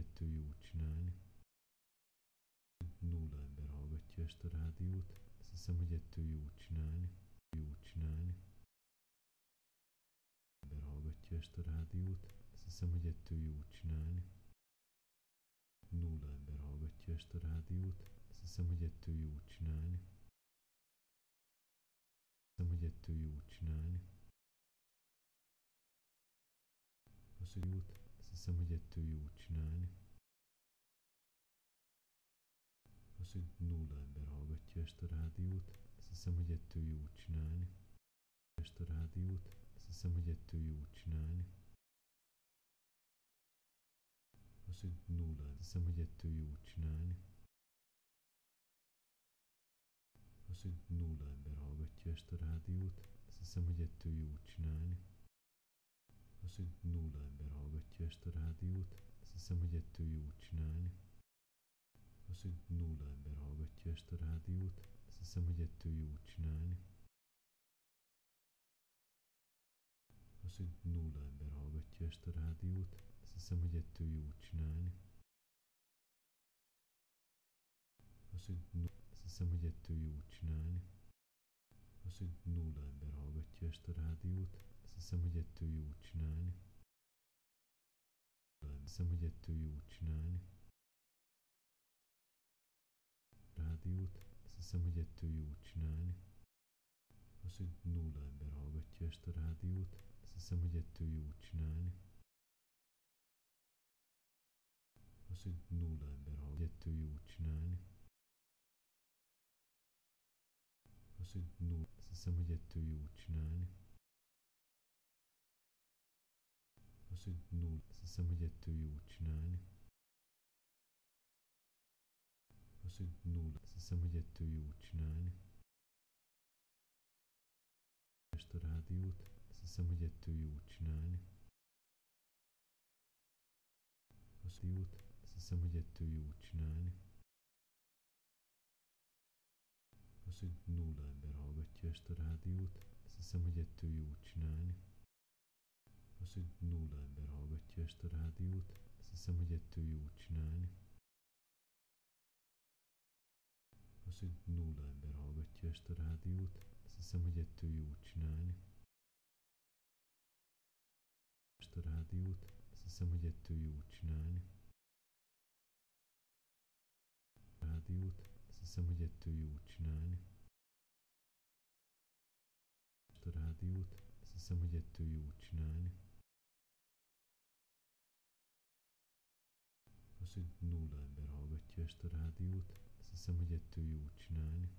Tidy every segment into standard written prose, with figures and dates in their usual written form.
ettől jót csinálni. Nulla ember hallgatja ezt a rádiót. Azt hiszem, hogy ettől jót csinálni. Jót csinálni. Ember hallgatja ezt a rádiót. Azt hiszem, hogy ettől jót csinálni. Nulla ember hallgatja ezt a rádiót. Azt hiszem, hogy ettől jót csinálni. Azt hiszem, hogy ettől jót csinálni. Azt hiszem, hogy ettől jót csinálni. Az, hogy nulla ember hallgatja ezt a rádiót. Azt hiszem, hogy ettől jót csinálni. Ezt a rádiót. Azt hiszem, hogy ettől jót csinálni. Az, hogy nulla. Azt hiszem, hogy ettől jót csinálni. Az, hogy nulla ember hallgatja ezt a rádiót. Azt hiszem, hogy ettől jót csinálni. Az, hogy nulla ember hallgatja ezt a rádiót. Azt hiszem, hogy ettől jót csinálni. Az, hogy nulla ember hallgatja ezt a rádiót. Azt hiszem, hogy ettől jót csinálni. Az, hogy nulla ember hallgatja ezt a rádiót. Azt hiszem, hogy ettől jót csinálni. Azt hiszem, hogy ettől jót csinálni. Az, hogy nulla ember hallgatja ezt a rádiót. Azt hiszem, hogy ettől jót csinálni. Azt hiszem, hogy ettől jót csinálni. Rádiót. Azt hiszem, hogy ettől jót csinálni. Az, hogy nulla ember hallgatja ezt a rádiót. Azt hiszem, hogy ettől jót csinálni. Az, hogy nulla ember hallgatja ettől jót csinálni. Az, hogy nulla. Azt hiszem, hogy ettől jót csinálni. Az, hogy nulla. Azt hiszem, hogy ettől jót csinálni. Az, hogy nulla. Azt hiszem, hogy ettől jót csinálni. Ezt a rádiót. Azt hiszem, hogy ettől jót csinálni. Az jót. Azt hiszem, hogy ettől jót csinálni. Az, hogy nulla ember hallgatja ezt a rádiót. Azt hiszem, hogy ettől jót csinálni. Az, hogy nulla ember hallgatja ezt a rádiót. Azt hiszem, hogy ettől jót csinálni. Az, hogy nulla ember hallgatja ezt a rádiót. Azt hiszem, hogy ettől jót csinálni. Ezt a rádiót. Azt hiszem, hogy ettől jót csinálni. Rádiót. Azt hiszem, hogy ettől jót csinálni. Ezt a rádiót. Azt hiszem, hogy ettől jót csinálni. Az, hogy nulla ember hallgatja ezt a rádiót. Azt hiszem, hogy ettől jót csinálni.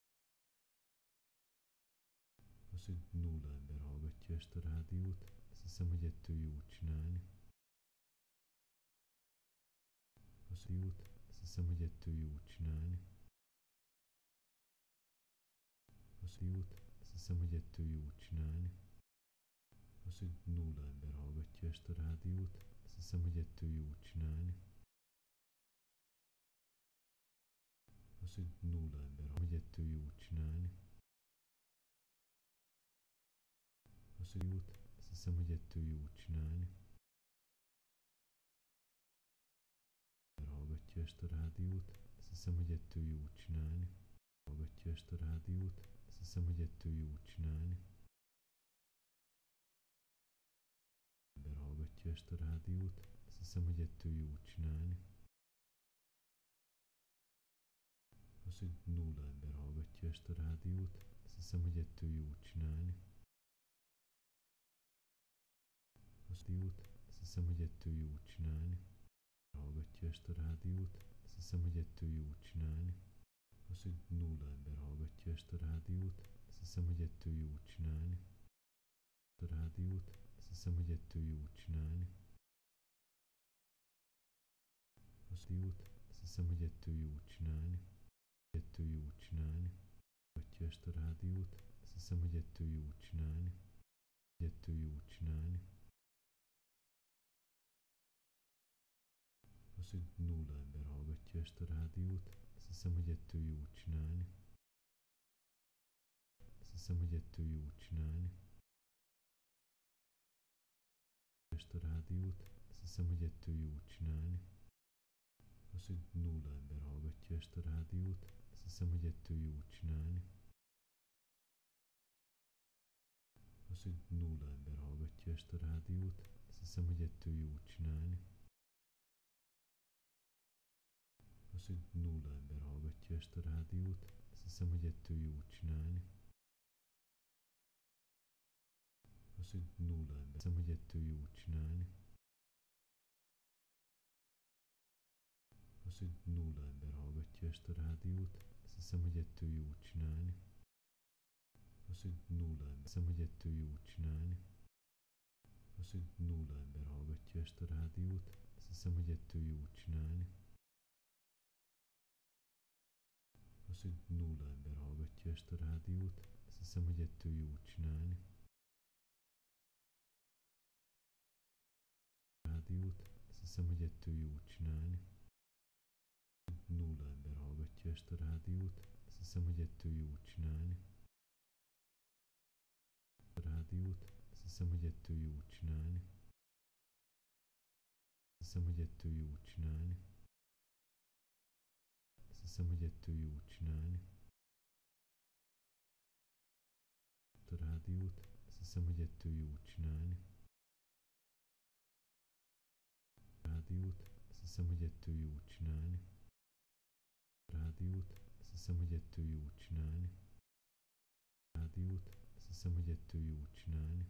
Az, hogy nulla ember hallgatja ezt a rádiót. Azt hiszem, hogy ettől jót csinálni. Az jót. Azt hiszem, hogy ettől jót csinálni. Az jót. Azt hiszem, hogy ettől jót csinálni. Az, hogy nulla ember hallgatja ezt a rádiót. Azt hiszem, hogy ettől jót csinálni. Az, hogy nulla ember hogy ettől jót csinálni. Az, hogy jót. Azt hiszem, hogy ettől jót csinálni. Hallgatja ezt a rádiót. Azt hiszem, hogy ettől jót csinálni. Hallgatja ezt a rádiót. Azt hiszem, hogy ettől jót csinálni. Ember hallgatja ezt a rádiót. Azt hiszem, hogy ettől jót csinálni. Az, hogy nulla ember hallgatja ezt a rádiót. Azt hiszem, hogy ettől jót csinálni. Az jót. Azt hiszem, hogy ettől jót csinálni. Hallgatja ezt a rádiót. Azt hiszem, hogy ettől jót csinálni. Az, hogy nulla ember hallgatja ezt a rádiót. Azt hiszem, hogy ettől jót csinálni. A rádiót. Azt hiszem, hogy ettől jót csinálni. Az jót. Azt hiszem, hogy ettől jót csinálni. Ettől jót csinálni. Hallgatja ezt a rádiót. Azt hiszem, hogy ettől jót csinálni. Ettől jót csinálni. Az, hogy nulla ember hallgatja ezt a rádiót. Azt hiszem, hogy ettől jót csinálni. Azt hiszem, hogy ettől jót csinálni. Ezt a rádiót. Azt hiszem, hogy ettől jót csinálni. hogy nulla ember hallgatja ezt a rádiót. Azt hiszem, hogy ettől jó csinálni. Az, hogy nulla ember hallgatja ezt a rádiót. Azt hiszem, hogy ettől jó csinálni. Az, hogy nulla ember hallgatja ezt a rádiót. Azt hiszem, hogy ettől jó csinálni. Az, hogy nulla ember. Azt hiszem, hogy ettől jó csinálni. Az, hogy nulla ember hallgatja ezt a rádiót. Azt hiszem, hogy ettől jó csinálni. Az, hogy nulla ember. Azt hiszem, hogy ettől jó csinálni. Az, hogy nulla ember hallgatja ezt a rádiót. Azt hiszem, hogy ettől jó csinálni. Az, hogy nulla ember hallgatja ezt a rádiót. Azt hiszem, hogy ettől jó csinálni. Rádiót. Azt hiszem, hogy ettől jó csinálni. Nulla ember hallgatja ezt a rádiót. Azt hiszem, hogy ettől jó csinálni. A rádiót. Azt hiszem, hogy ettől jó csinálni. Azt hiszem, hogy ettől jó csinálni. Azt hiszem, hogy ettől jó csinálni. A rádiót. Azt hiszem, hogy ettől jó csinálni. A rádiót. Azt hiszem, hogy ettől jó csinálni. A rádiót. Azt hiszem, hogy ettől jó csinálni. A rádiót. Azt hiszem, hogy ettől jó csinálni.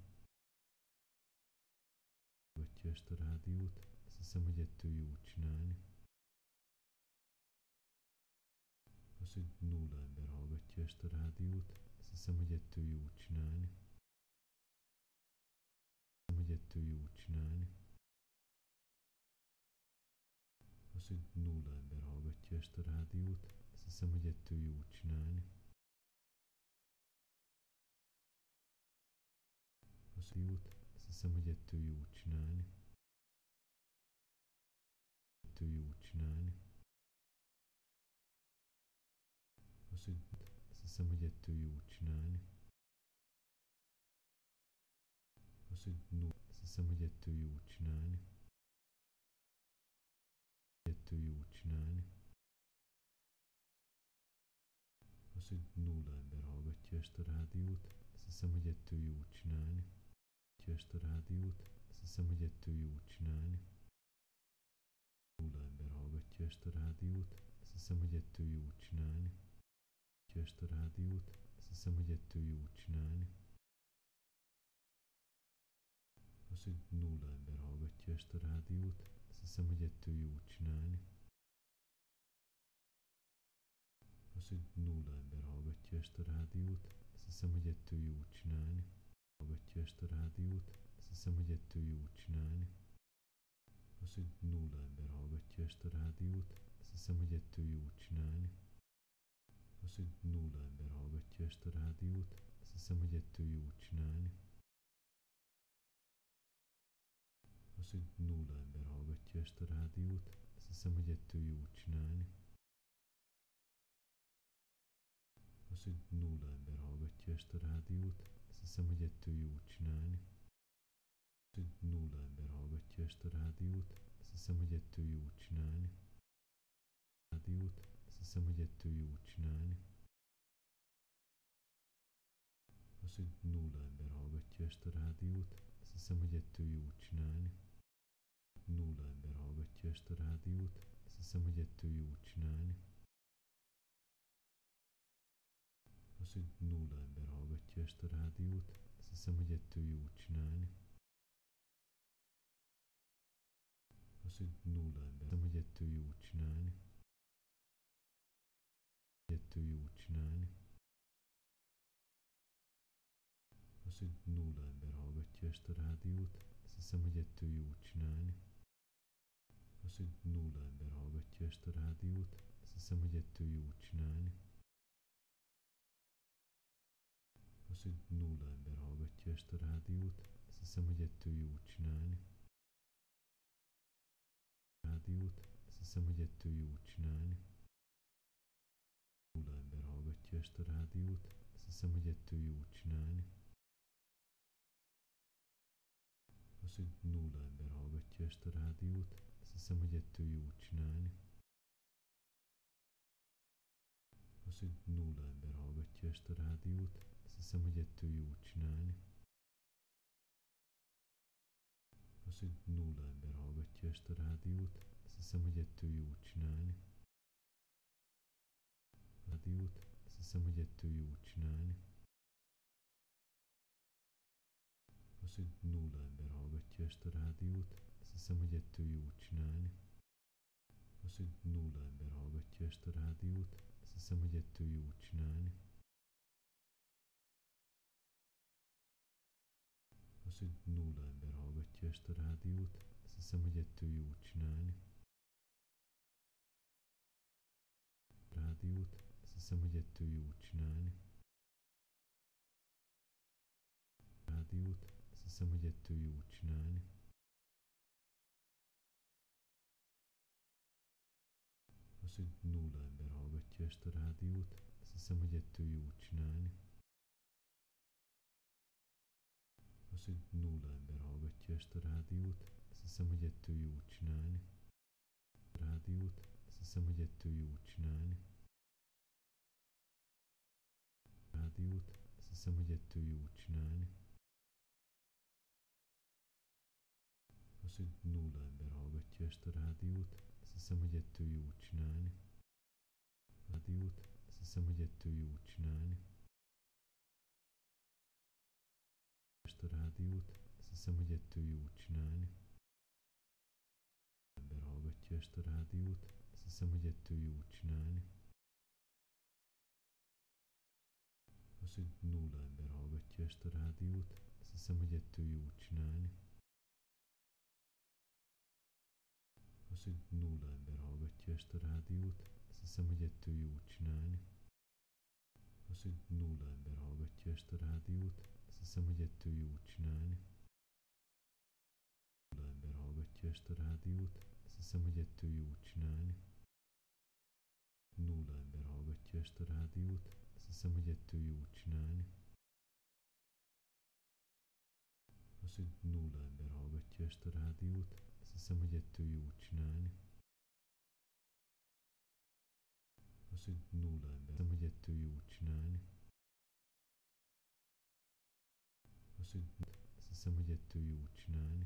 Hallgatja ezt a rádiót. Azt hiszem, hogy ettől jó csinálni. Az, hogy nulla ember hallgatja ezt a rádiót. Azt hiszem, hogy ettől jó csinálni. Hogy ettől jó csinálni. Az, hogy nulla ember hallgatja ezt a rádiót. Azt hiszem, hogy ettől jó csinálni. Az jót. Azt hiszem, hogy ettől jó csinálni. Ettől jó csinálni. Az, hogy azt hiszem, hogy ettől jó csinálni. Az, hogy azt hiszem, hogy ettől jó csinálni. Ettől jó csinálni. Az, hogy nulla ember hallgatja ezt a rádiót. Azt hiszem, hogy ettől jó csinálni. Ezt a rádiót. Azt hiszem, hogy ettől jó csinálni. Nulla ember hallgatja ezt a rádiót. Azt hiszem, hogy ettől jó csinálni. Ezt a rádiót. Azt hiszem, hogy ettől jó csinálni. Az, hogy nulla ember hallgatja ezt a rádiót. Azt hiszem, hogy ettől jó csinálni. Az, hogy nulla ember hallgatja ezt a rádiót. Azt hiszem, hogy ettől jó csinálni. Hallgatja ezt a rádiót. Azt hiszem, hogy ettől jó csinálni. Az, hogy nulla ember hallgatja ezt a rádiót. Azt hiszem, hogy ettől jó csinálni. Az, hogy nulla ember hallgatja ezt a rádiót. Azt hiszem, hogy ettől jó csinálni. Az, hogy nulla ember hallgatja ezt a rádiót. Azt hiszem, hogy ettől jó csinálni. Az, hogy nulla ember hallgatja ezt a rádiót. Azt hiszem, hogy ettől jó csinálni. Az, hogy nulla ember hallgatja ezt a rádiót. Azt hiszem, hogy ettől jó csinálni. Rádiót. Azt hiszem, hogy ettől jó csinálni. Az, hogy nulla ember hallgatja ezt a rádiót. Azt hiszem, hogy ettől jó csinálni. Nulla ember hallgatja ezt a rádiót. Azt hiszem, hogy ettől jó csinálni. Az, hogy nulla ember hallgatja ezt a rádiót. Azt hiszem, hogy ettől jó csinálni. Az, hogy nulla ember. Azt hiszem, hogy ettől jó csinálni. Ettől jó csinálni. Az, hogy nulla ember hallgatja ezt a rádiót. Azt hiszem, hogy ettől jó csinálni. Az, hogy nulla ember hallgatja ezt a rádiót. Azt hiszem, hogy ettől jó csinálni. Az, hogy nulla ember hallgatja ezt a rádiót. Azt hiszem, hogy ettől jó csinálni. Rádiót. Azt hiszem, hogy ettől jó csinálni. Nulla ember hallgatja ezt a rádiót. Azt hiszem, hogy ettől jó csinálni. Az, hogy nulla ember hallgatja ezt a rádiót. Azt hiszem, hogy ettől jó csinálni. Az, hogy nulla ember hallgatja ezt a rádiót, azt hiszem, hogy ettől jó csinálni. Az, hogy nulla ember hallgatja ezt a rádiót, azt hiszem, hogy ettől jó csinálni. Rádiót, azt hiszem, hogy ettől jó csinálni. Az, hogy nulla ember hallgatja ezt a rádiót, azt hiszem, hogy ettől jó csinálni. Az, hogy nulla ember hallgatja ezt a rádiót, azt hiszem, hogy ettől jó csinálni. Az, hogy nulla ember hallgatja ezt a rádiót, azt hiszem, hogy ettől jó csinálni. Rádiót, azt hiszem, hogy ettől jó csinálni. Rádiót, azt hiszem, hogy ettől jó csinálni. Az, hogy nulla ember hallgatja ezt a rádiót, azt hiszem, hogy ettől jó csinálni. Az, hogy nulla ember hallgatja ezt a rádiót, azt hiszem, hogy ettől jó csinálni. Rádiót, azt hiszem, hogy ettől jó csinálni. Rádiót, azt hiszem, hogy ettől jó csinálni. Az, hogy nulla ember hallgatja ezt a rádiót, azt hiszem, hogy ettől jó csinálni. Rádiót, azt hiszem, hogy ettől jó csinálni. Ezt a rádiót, azt hiszem, hogy ettől jó csinálni. Ember hallgatja ezt a rádiót, azt hiszem, hogy ettől jó csinálni. Az, hogy nulla ember hallgatja ezt a rádiót, azt hiszem, hogy ettől jó csinálni. Az, hogy nulla ember hallgatja ezt a rádiót, azt hiszem, hogy ettől jó csinálni. Az, hogy nulla ember hallgatja ezt a rádiót, azt hiszem, hogy ettől jó csinálni. Nulla ember hallgatja ezt a rádiót, azt hiszem, hogy ettől jó csinálni. Nulla ember hallgatja ezt a rádiót, azt hiszem, hogy ettől jó csinálni. Az, hogy nulla ember hallgatja ezt a rádiót, azt hiszem, hogy ettől jó csinálni. Az, hogy nulla ember, hiszem, hogy ettől jó csinálni. Az, hogy azt hiszem, hogy ettől jó csinálni.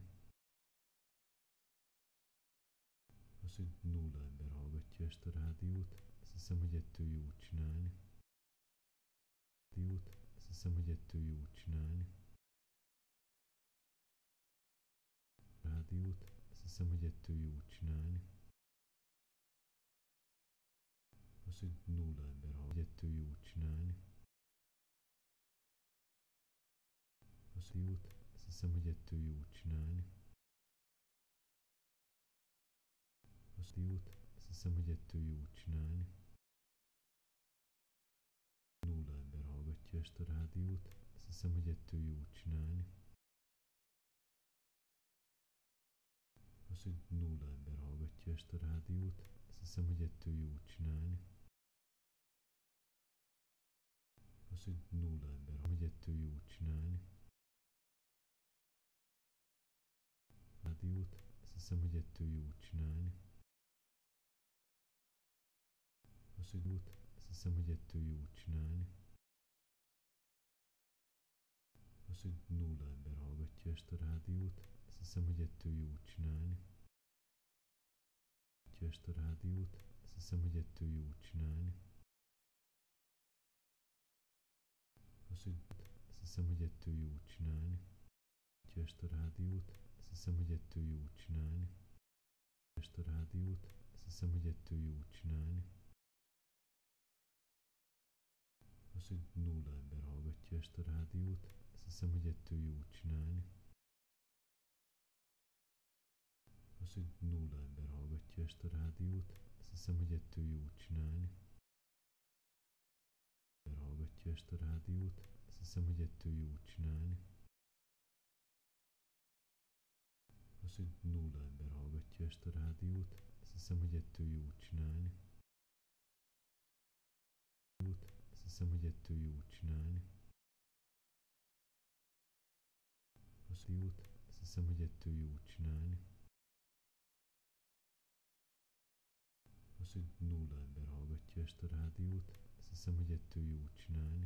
Az, hogy nulla ember hallgatja ezt a rádiót, azt hiszem, hogy ettől jó csinálni. Rádiót, azt hiszem, hogy ettől jó csinálni. Rádiót, azt hiszem, hogy ettől jó csinálni. Az, hogy nulla ember hallgatja ettől jó csinálni. Az, rádiót, azt hiszem, hogy ettől jó csinálni. Az, rádiót, azt hiszem, hogy ettől jó csinálni. Nulla ember hallgatja ezt a rádiót, azt hiszem, hogy ettől jó csinálni. Az, hogy nulla ember hallgatja ezt a rádiót, azt hiszem, hogy ettől jó csinálni. Az, hogy nulla ember hallgatja, hogy ettől jó csinálni. Rádiót, azt hiszem, hogy ettől jó csinálni. Az, hogy azt hiszem, hogy ettől jó csinálni. Az, hogy nulla ember hallgatja ezt a rádiót, azt hiszem, hogy ettől jó csinálni. Ezt a rádiót, azt hiszem, hogy ettől jó csinálni. Az, hogy azt hiszem, hogy ettől jó csinálni. Ezt a rádiót, azt hiszem, hogy ettől jó csinálni. Ezt a rádiót, azt hiszem, hogy ettől jó csinálni. Az, hogy nulla ember hallgatja ezt a rádiót, azt hiszem, hogy ettől jó csinálni. Az, hogy nulla ember hallgatja ezt a rádiót, azt hiszem, hogy ettől jó csinálni. Ember hallgatja ezt a rádiót, azt hiszem, hogy ettől jó csinálni. Az, hogy nulla ember hallgatja ezt a rádiót, azt hiszem, hogy ettől jó csinálni. Azt hiszem, hogy ettől jó csinálni. Az, azt hiszem, hogy ettől jó csinálni. Az, hogy nulla ember hallgatja ezt a rádiót, azt hiszem, hogy ettől jó csinálni.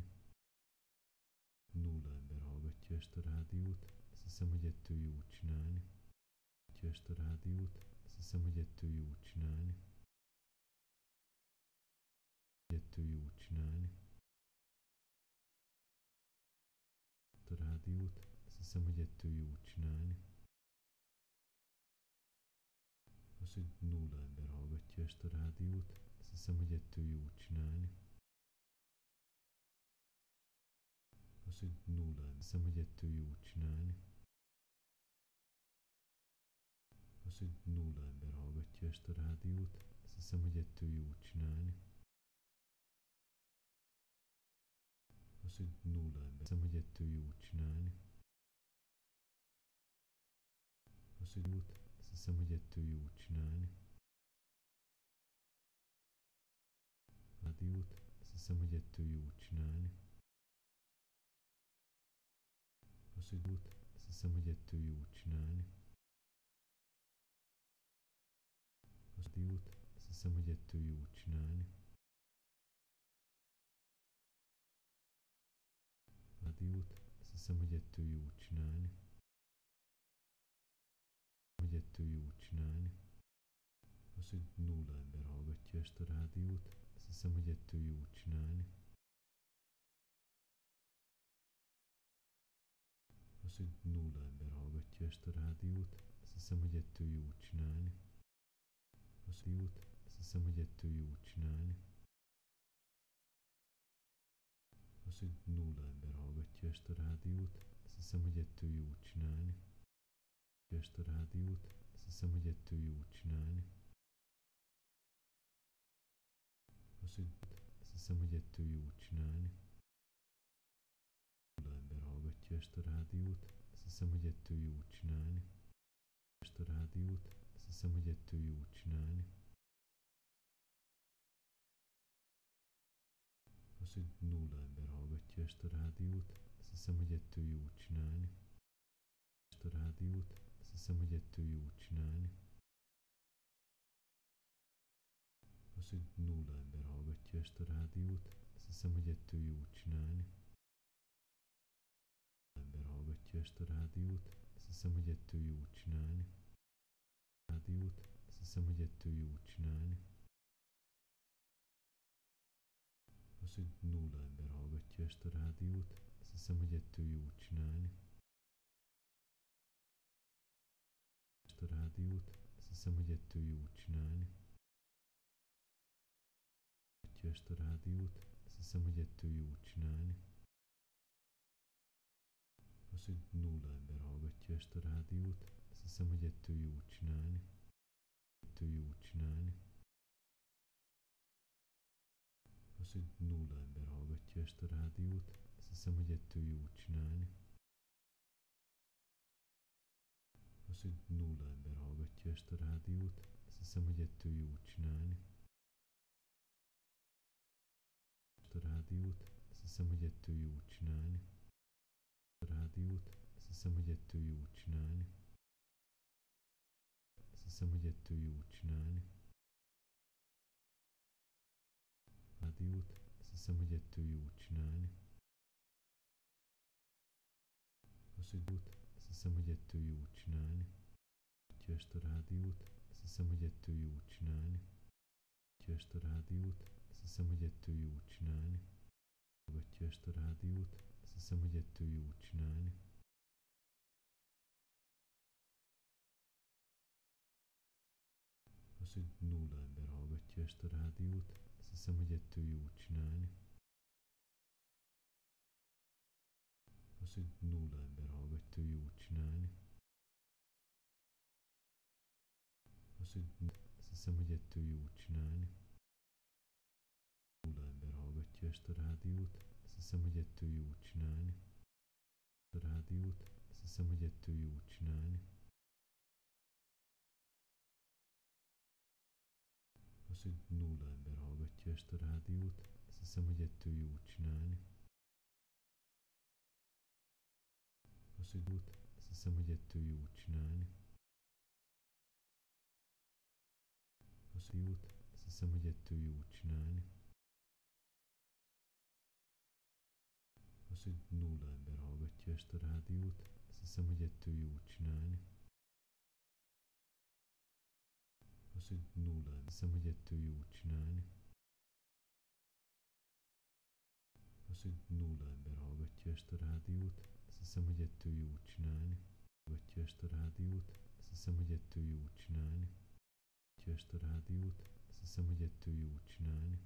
Nulla ember hallgatja ezt a rádiót. Azt hiszem, hogy ettől jó csinálni. Hallgatja ezt a rádiót. Azt hiszem, hogy ettől jó csinálni. Ettől jó csinálni. A rádiót. Azt hiszem, hogy ettől jó csinálni. Az, hogy nulla ember hallgatja ezt a rádiót. Azt hiszem, hogy ettől jó csinálni. Az, hogy nulla ember. Azt hiszem, hogy ettől jó csinálni. Az, hogy nulla ember hallgatja ezt a rádiót. Azt hiszem, hogy ettől jó csinálni. Az, hogy nulla ember. Azt hiszem, hogy ettől jó csinálni. Az, hogy jót. Azt hiszem, hogy ettől jó csinálni. Rádiót. Azt hiszem, hogy ettől jó csinálni. Az, hogy jót. Azt hiszem, hogy ettől jó csinálni. Az rádiót. Azt hiszem, hogy ettől jó csinálni. Rádiót. Azt hiszem, hogy ettől jó csinálni. Hogy ettől jó csinálni. Az, hogy nulla ember hallgatja ezt a rádiót. Azt hiszem, hogy ettől jó csinálni. Az, hogy nulla ember hallgatja ezt a rádiót. Azt hiszem, hogy ettől jó csinálni. Az jót. Azt hiszem, hogy ettől jó csinálni. Az, hogy nulla ember hallgatja ezt a rádiót. Azt hiszem, hogy ettől jó csinálni. Ezt a rádiót. Azt hiszem, hogy ettől jó csinálni. Az, hogy azt hiszem, hogy ettől jó csinálni. Nulla ember hallgatja ezt a rádiót. Azt hiszem, hogy ettől jó csinálni. Ezt a rádiót. Azt hiszem, hogy ettől jó csinálni. Az, hogy nulla ember hallgatja ezt a rádiót. Azt hiszem, hogy ettől jó csinálni. Ezt a rádiót. Azt hiszem, hogy ettől jó csinálni. Az, hogy nulla ember hallgatja ezt a rádiót. Azt hiszem, hogy ettől jó csinálni. Ember hallgatja ezt a rádiót. Azt hiszem, hogy ettől jó csinálni. Rádiót. Azt hiszem, hogy ettől jó csinálni. Az, hogy nulla ember hallgatja ezt a rádiót. Azt hiszem, hogy ettől jó csinálni. Ezt a rádiót. Azt hiszem, hogy ettől jó csinálni. Hallgatja ezt a rádiót. Azt hiszem, hogy ettől jó csinálni. Az, hogy nulla ember hallgatja ezt a rádiót. Azt hiszem, hogy ettől jó csinálni. Ettől jó csinálni. Az, hogy nulla ember hallgatja ezt a rádiót. Azt hiszem, hogy ettől jó csinálni. Az, hogy nulla ember hallgatja ezt a rádiót. Azt hiszem, hogy ettől jó csinálni. Ezt a rádiót. Azt hiszem, hogy ettől jó csinálni. A rádiót. Azt hiszem, hogy ettől jó csinálni. Azt hiszem, hogy ettől jó csinálni. Rádiót. Azt hiszem, hogy ettől jó csinálni. Az, hogy jót. Azt hiszem, hogy ettől jó csinálni. Hallgatja ezt a rádiót. Azt hiszem, hogy ettől jó csinálni. Hallgatja ezt a rádiót. Azt hiszem, hogy ettől jó csinálni. Hallgatja ezt a rádiót. Azt hiszem, hogy ettől jó csinálni. Az, hogy nulla ember hallgatja ezt a rádiót. Azt hiszem, hogy ettől jó csinálni. Az, hogy nulla ember hallgatja jó csinálni. Az, hogy azt hiszem, hogy ettől jó csinálni. Nulla ember hallgatja ezt a rádiót. Azt hiszem, hogy ettől jó csinálni. A rádiót. Azt hiszem, hogy ettől jó csinálni. Az, hogy nulla ember hallgatja ezt a rádiót. Azt hiszem, hogy ettől jó csinálni. Az, hogy jót. Azt hiszem, hogy ettől jó csinálni. Az, hogy jót. Azt hiszem, hogy ettől jó csinálni. Az, hogy nulla ember hallgatja ezt a rádiót, azt hiszem, hogy ettől jó csinálni. Az, hogy nulla ember, hiszem, hogy ettől jó csinálni. Az, hogy nulla ember hallgatja ezt a rádiót, azt hiszem, hogy ettől jó csinálni. Hallgatja ezt a rádiót, azt hiszem, hogy ettől jó csinálni. Hallgatja ezt a rádiót, azt hiszem, hogy ettől jó csinálni.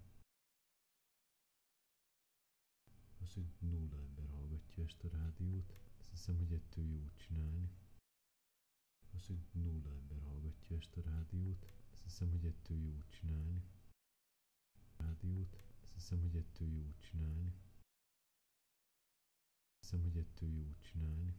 Az, hogy nulla ember hallgatja ezt a rádiót, azt hiszem, hogy ettől jó csinálni. Az, hogy nulla ember hallgatja ezt a rádiót, azt hiszem, hogy ettől jó csinálni. Rádiót, azt hiszem, hogy ettől jó csinálni. Azt hiszem, hogy ettől jó csinálni.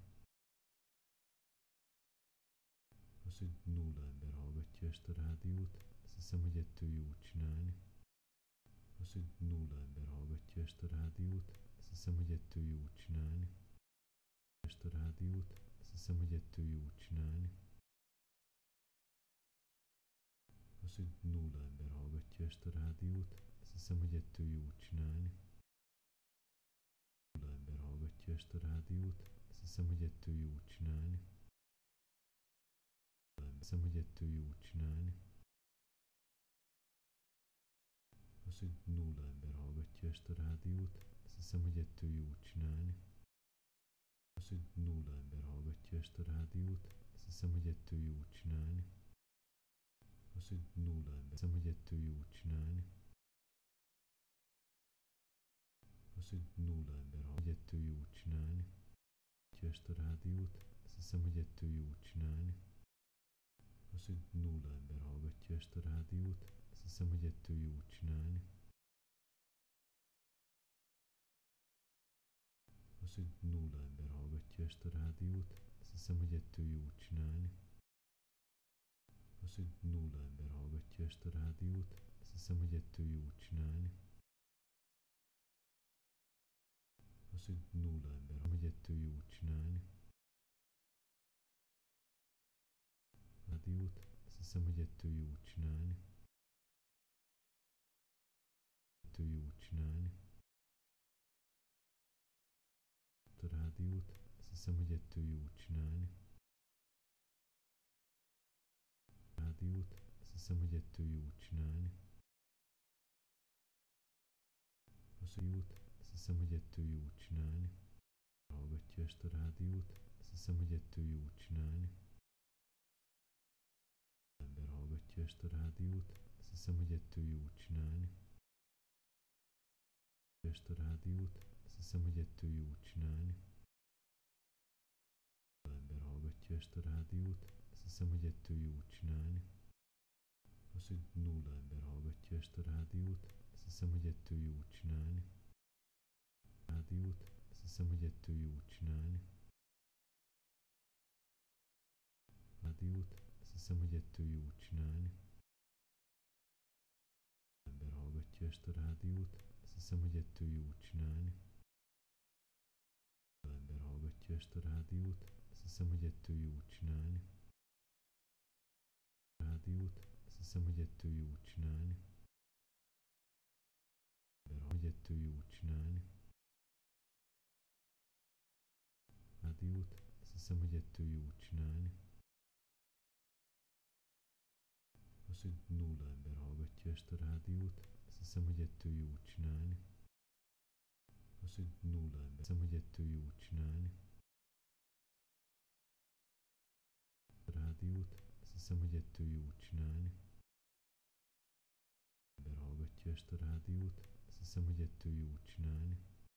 Az, hogy nulla ember hallgatja ezt a rádiót, azt hiszem, hogy ettől jó csinálni. Az, hogy nulla ember hallgatja ezt a rádiót, azt hiszem, hogy ettől jó csinálni. Ezt a rádiót, azt hiszem, hogy ettől jó csinálni. Az, hogy nulla ember hallgatja ezt a rádiót, azt hiszem, hogy ettől jó csinálni. Nulla ember hallgatja ezt a rádiót, azt hiszem, hogy ettől jó csinálni. Azt hiszem, hogy ettől jó csinálni. Az, hogy nulla ember hallgatja ezt a rádiót, azt hiszem, hogy ettől jó csinálni. Az, hogy nulla ember hallgatja ezt a rádiót, azt hiszem, hogy ettől jó csinálni. Az, hogy nulla ember, hiszem, hogy ettől jó csinálni. Az, hogy nulla ember hallgatja ettől jó csinálni. Ezt a rádiót, azt hiszem, hogy ettől jó csinálni. Az, hogy nulla ember hallgatja ezt a rádiót, azt hiszem, hogy ettől jó csinálni. Az, hogy nulla ember hallgatja ezt a rádiót, azt hiszem, hogy ettől jó csinálni. Az, hogy nulla ember hallgatja ezt a rádiót, azt hiszem, hogy ettől jó csinálni. Az, hogy nulla ember, hogy ettől jó csinálni. Rádiót, azt hiszem, hogy ettől jó csinálni. Ettől jó csinálni. A rádiót, azt hiszem, hogy ettől jó csinálni. Rádiót, azt hiszem, hogy ettől jó csinálni. Az rádiót, azt hiszem, hogy ettől jó csinálni. Hallgatja ezt a rádiót, azt hiszem, hogy ettől jó csinálni. Ember hallgatja ezt a rádiót, azt hiszem, hogy ettől jó csinálni. Ezt a rádiót, azt hiszem, hogy ettől jó csinálni. Ember hallgatja ezt a rádiót, azt hiszem, hogy ettől jó csinálni. Az, hogy nulla ember hallgatja ezt a rádiót, azt hiszem, hogy ettől jó csinálni. Rádiót, azt hiszem, hogy ettől jó csinálni. Rádiót, azt hiszem, hogy ettől jó csinálni. Ember hallgatja ezt a rádiót, azt hiszem, hogy ettől jó csinálni. Ember hallgatja ezt a rádiót, azt hiszem, hogy ettől jó csinálni. Rádiót, azt hiszem, hogy ettől jó csinálni. Ember, hogy ettől jó csinálni. Rádiót, azt hiszem, hogy ettől jó csinálni. Az, hogy nulla ember hallgatja ezt a rádiót, azt hiszem, hogy ettől jó csinálni. Az, hogy nulla ember, hiszem, hogy ettől jó csinálni. A rádiót, azt hiszem, hogy ettől jó csinálni. Ember hallgatja ezt a rádiót, azt hiszem, hogy ettől jó csinálni.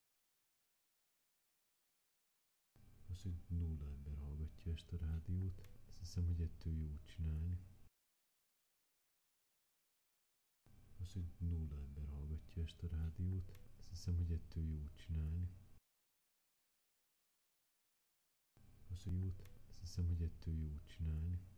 Az, hogy nulla ember hallgatja ezt a rádiót, azt hiszem, hogy ettől jó csinálni. Az, hogy nulla ember hallgatja ezt a rádiót, azt hiszem, hogy ettől jó csinálni. Az, hogy jót, azt hiszem, hogy ettől jó csinálni.